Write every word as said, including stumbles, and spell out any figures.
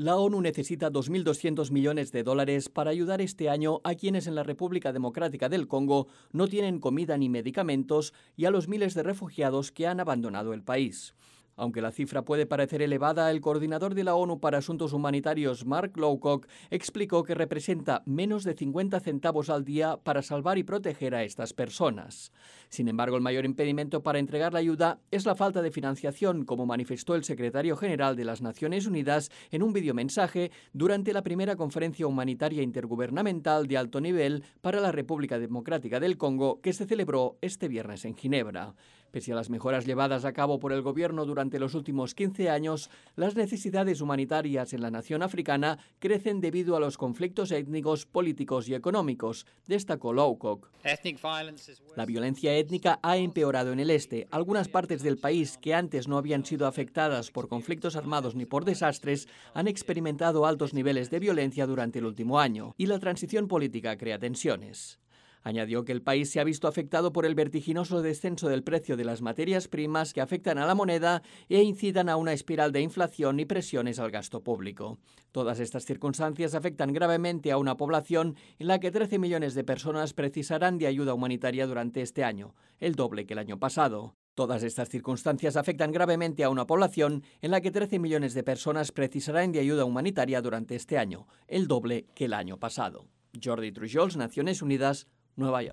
La ONU necesita dos mil doscientos millones de dólares para ayudar este año a quienes en la República Democrática del Congo no tienen comida ni medicamentos y a los miles de refugiados que han abandonado el país. Aunque la cifra puede parecer elevada, el coordinador de la ONU para Asuntos Humanitarios, Mark Lowcock, explicó que representa menos de cincuenta centavos al día para salvar y proteger a estas personas. Sin embargo, el mayor impedimento para entregar la ayuda es la falta de financiación, como manifestó el secretario general de las Naciones Unidas en un videomensaje durante la primera conferencia humanitaria intergubernamental de alto nivel para la República Democrática del Congo, que se celebró este viernes en Ginebra. Pese a las mejoras llevadas a cabo por el gobierno durante los últimos quince años, las necesidades humanitarias en la nación africana crecen debido a los conflictos étnicos, políticos y económicos, destacó Lowcock. La violencia étnica ha empeorado en el este. Algunas partes del país que antes no habían sido afectadas por conflictos armados ni por desastres han experimentado altos niveles de violencia durante el último año, y la transición política crea tensiones. Añadió que el país se ha visto afectado por el vertiginoso descenso del precio de las materias primas que afectan a la moneda e incitan a una espiral de inflación y presiones al gasto público. Todas estas circunstancias afectan gravemente a una población en la que trece millones de personas precisarán de ayuda humanitaria durante este año, el doble que el año pasado. Todas estas circunstancias afectan gravemente a una población en la que trece millones de personas precisarán de ayuda humanitaria durante este año, el doble que el año pasado. Jordi Trujols, Naciones Unidas, Nueva York.